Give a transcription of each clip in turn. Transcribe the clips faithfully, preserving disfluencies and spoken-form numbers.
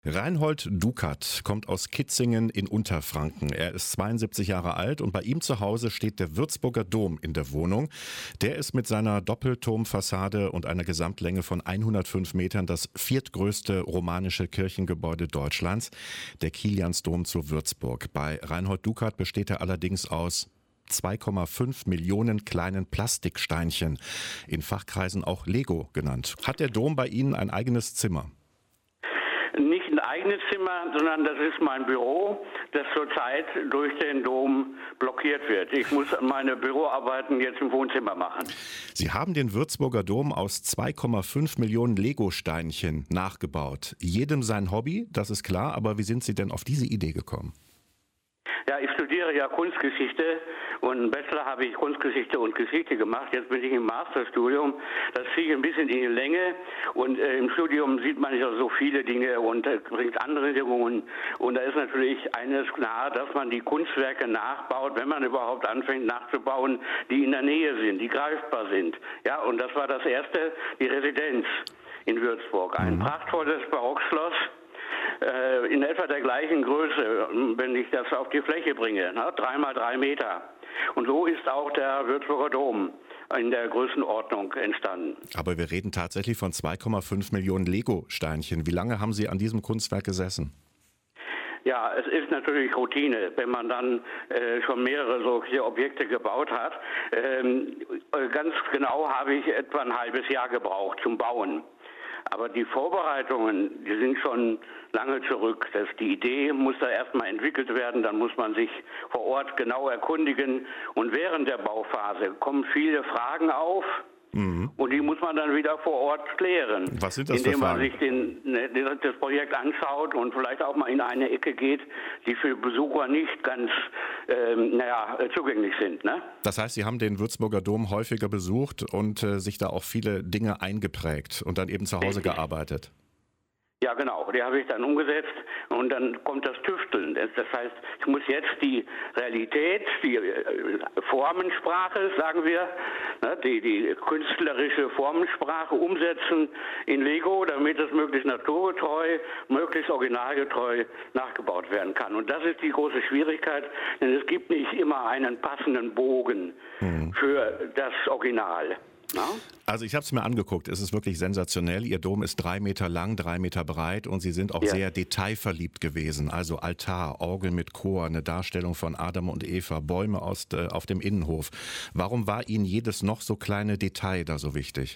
Reinhold Dukat kommt aus Kitzingen in Unterfranken. Er ist zweiundsiebzig Jahre alt und bei ihm zu Hause steht der Würzburger Dom in der Wohnung. Der ist mit seiner Doppelturmfassade und einer Gesamtlänge von hundertfünf Metern das viertgrößte romanische Kirchengebäude Deutschlands, der Kiliansdom zu Würzburg. Bei Reinhold Dukat besteht er allerdings aus zwei Komma fünf Millionen kleinen Plastiksteinchen, in Fachkreisen auch Lego genannt. Hat der Dom bei Ihnen ein eigenes Zimmer? Nicht ein eigenes Zimmer, sondern das ist mein Büro, das zurzeit durch den Dom blockiert wird. Ich muss meine Büroarbeiten jetzt im Wohnzimmer machen. Sie haben den Würzburger Dom aus zwei Komma fünf Millionen Lego-Steinchen nachgebaut. Jedem sein Hobby, das ist klar, aber wie sind Sie denn auf diese Idee gekommen? Ja, ich studiere ja Kunstgeschichte und im Bachelor habe ich Kunstgeschichte und Geschichte gemacht. Jetzt bin ich im Masterstudium. Das ziehe ich ein bisschen in die Länge und äh, im Studium sieht man ja so viele Dinge und äh, bringt Anregungen. Und da ist natürlich eines klar, dass man die Kunstwerke nachbaut, wenn man überhaupt anfängt nachzubauen, die in der Nähe sind, die greifbar sind. Ja, und das war das erste, die Residenz in Würzburg. Ein mhm. prachtvolles Barockschloss. In etwa der gleichen Größe, wenn ich das auf die Fläche bringe, ne? drei mal drei Meter. Und so ist auch der Würzburger Dom in der Größenordnung entstanden. Aber wir reden tatsächlich von zwei Komma fünf Millionen Lego-Steinchen. Wie lange haben Sie an diesem Kunstwerk gesessen? Ja, es ist natürlich Routine, wenn man dann äh, schon mehrere solche Objekte gebaut hat. Ähm, ganz genau habe ich etwa ein halbes Jahr gebraucht zum Bauen. Aber die Vorbereitungen, die sind schon lange zurück. Das, die Idee muss da erstmal entwickelt werden, dann muss man sich vor Ort genau erkundigen. Und während der Bauphase kommen viele Fragen auf. Mhm. Und die muss man dann wieder vor Ort klären. Was sind das indem für Fragen? man sich den, ne, das Projekt anschaut und vielleicht auch mal in eine Ecke geht, die für Besucher nicht ganz ähm, naja, zugänglich sind. Ne? Das heißt, Sie haben den Würzburger Dom häufiger besucht und äh, sich da auch viele Dinge eingeprägt und dann eben zu Hause Richtig. gearbeitet. Ja, genau. Die habe ich dann umgesetzt und dann kommt das Tüfteln. Das heißt, ich muss jetzt die Realität, die Formensprache, sagen wir, die, die künstlerische Formensprache umsetzen in Lego, damit es möglichst naturgetreu, möglichst originalgetreu nachgebaut werden kann. Und das ist die große Schwierigkeit, denn es gibt nicht immer einen passenden Bogen hm. für das Original. No? Also ich habe es mir angeguckt, es ist wirklich sensationell. Ihr Dom ist drei Meter lang, drei Meter breit und Sie sind auch ja. sehr detailverliebt gewesen. Also Altar, Orgel mit Chor, eine Darstellung von Adam und Eva, Bäume aus, äh, auf dem Innenhof. Warum war Ihnen jedes noch so kleine Detail da so wichtig?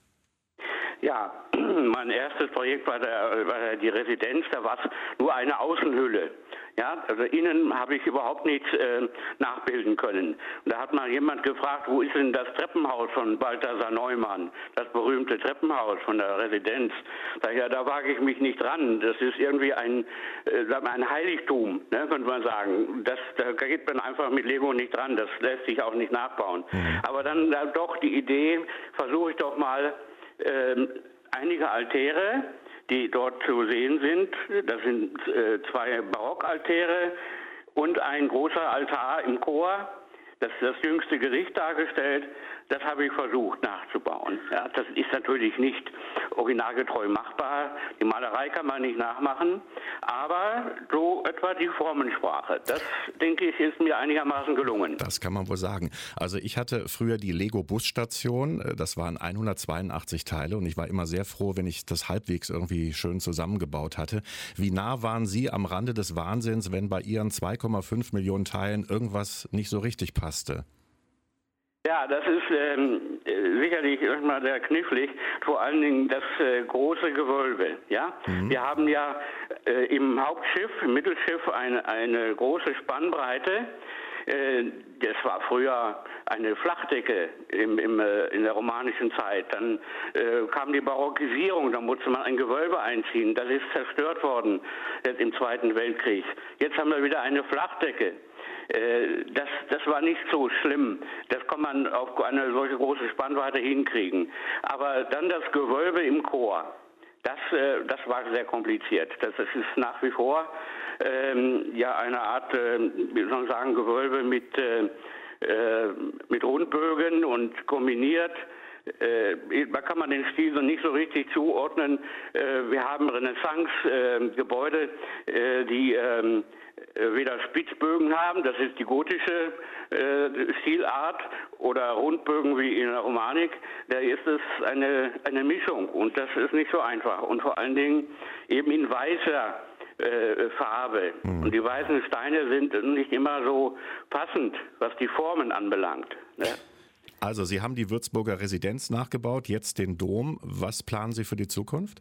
Ja, mein erstes Projekt war, der, war die Residenz, da war es nur eine Außenhülle. Ja, also innen habe ich überhaupt nichts äh, nachbilden können. Und da hat mal jemand gefragt, wo ist denn das Treppenhaus von Balthasar Neumann, das berühmte Treppenhaus von der Residenz. Da, ja, da wage ich mich nicht dran. Das ist irgendwie ein, äh, ein Heiligtum, ne, könnte man sagen. Das, da geht man einfach mit Lego nicht dran. Das lässt sich auch nicht nachbauen. Mhm. Aber dann da doch die Idee, versuche ich doch mal äh, einige Altäre, die dort zu sehen sind. Das sind äh, zwei Barockaltäre und ein großer Altar im Chor. Das ist das jüngste Gericht dargestellt. Das habe ich versucht nachzubauen. Ja, das ist natürlich nicht originalgetreu machbar. Die Malerei kann man nicht nachmachen. Aber so etwa die Formensprache. Das, denke ich, ist mir einigermaßen gelungen. Das kann man wohl sagen. Also ich hatte früher die Lego-Busstation. Das waren hundertzweiundachtzig Teile und ich war immer sehr froh, wenn ich das halbwegs irgendwie schön zusammengebaut hatte. Wie nah waren Sie am Rande des Wahnsinns, wenn bei Ihren zwei Komma fünf Millionen Teilen irgendwas nicht so richtig passte? Ja, das ist ähm, sicherlich mal sehr knifflig, vor allen Dingen das äh, große Gewölbe. Ja, mhm. Wir haben ja äh, im Hauptschiff, im Mittelschiff eine, eine große Spannbreite. Äh, das war früher eine Flachdecke im, im, äh, in der romanischen Zeit. Dann äh, kam die Barockisierung, da musste man ein Gewölbe einziehen. Das ist zerstört worden jetzt im Zweiten Weltkrieg. Jetzt haben wir wieder eine Flachdecke. Das, das war nicht so schlimm. Das kann man auf eine solche große Spannweite hinkriegen. Aber dann das Gewölbe im Chor, das, das war sehr kompliziert. Das, das ist nach wie vor ähm, ja eine Art, äh, wie soll man sagen, Gewölbe mit, äh, mit Rundbögen und kombiniert. Äh, da kann man den Stil so nicht so richtig zuordnen. Äh, wir haben Renaissance-Gebäude, äh, die äh, weder Spitzbögen haben, das ist die gotische äh, Stilart, oder Rundbögen wie in der Romanik. Da ist es eine, eine Mischung und das ist nicht so einfach. Und vor allen Dingen eben in weißer äh, Farbe. Mhm. Und die weißen Steine sind nicht immer so passend, was die Formen anbelangt. Ne? Also Sie haben die Würzburger Residenz nachgebaut, jetzt den Dom. Was planen Sie für die Zukunft?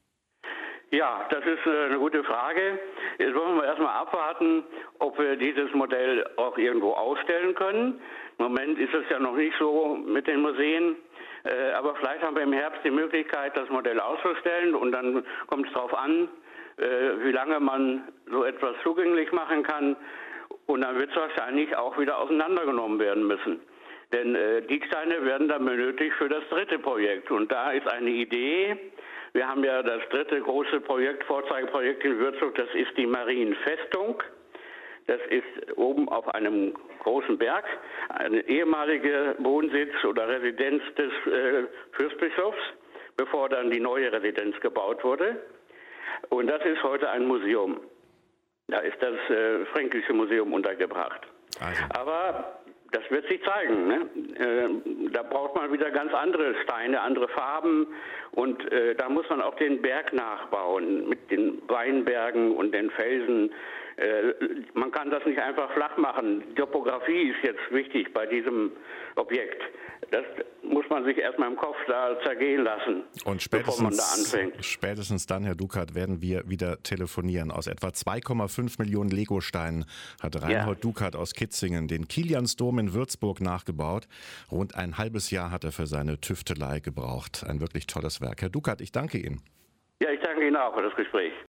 Ja, das ist eine gute Frage. Jetzt wollen wir erstmal abwarten, ob wir dieses Modell auch irgendwo ausstellen können. Im Moment ist es ja noch nicht so mit den Museen, aber vielleicht haben wir im Herbst die Möglichkeit, das Modell auszustellen und dann kommt es darauf an, wie lange man so etwas zugänglich machen kann und dann wird es wahrscheinlich auch wieder auseinandergenommen werden müssen. Denn die Steine werden dann benötigt für das dritte Projekt und da ist eine Idee. Wir haben ja das dritte große Projekt, Vorzeigeprojekt in Würzburg, das ist die Marienfestung. Das ist oben auf einem großen Berg, eine ehemalige Wohnsitz oder Residenz des äh, Fürstbischofs, bevor dann die neue Residenz gebaut wurde. Und das ist heute ein Museum. Da ist das äh, Fränkische Museum untergebracht. Also. Aber das wird sich zeigen. Ne? Äh, da braucht man wieder ganz andere Steine, andere Farben und äh, da muss man auch den Berg nachbauen mit den Weinbergen und den Felsen. Äh, man kann das nicht einfach flach machen. Die Topografie ist jetzt wichtig bei diesem Objekt. Das muss man sich erstmal im Kopf da zergehen lassen, und bevor man da anfängt. Spätestens dann, Herr Dukert, werden wir wieder telefonieren. Aus etwa zwei Komma fünf Millionen Legosteinen hat Reinhold ja. Dukert aus Kitzingen den Kiliansdom in Würzburg nachgebaut. Rund ein halbes Jahr hat er für seine Tüftelei gebraucht. Ein wirklich tolles Werk. Herr Dukert, ich danke Ihnen. Ja, ich danke Ihnen auch für das Gespräch.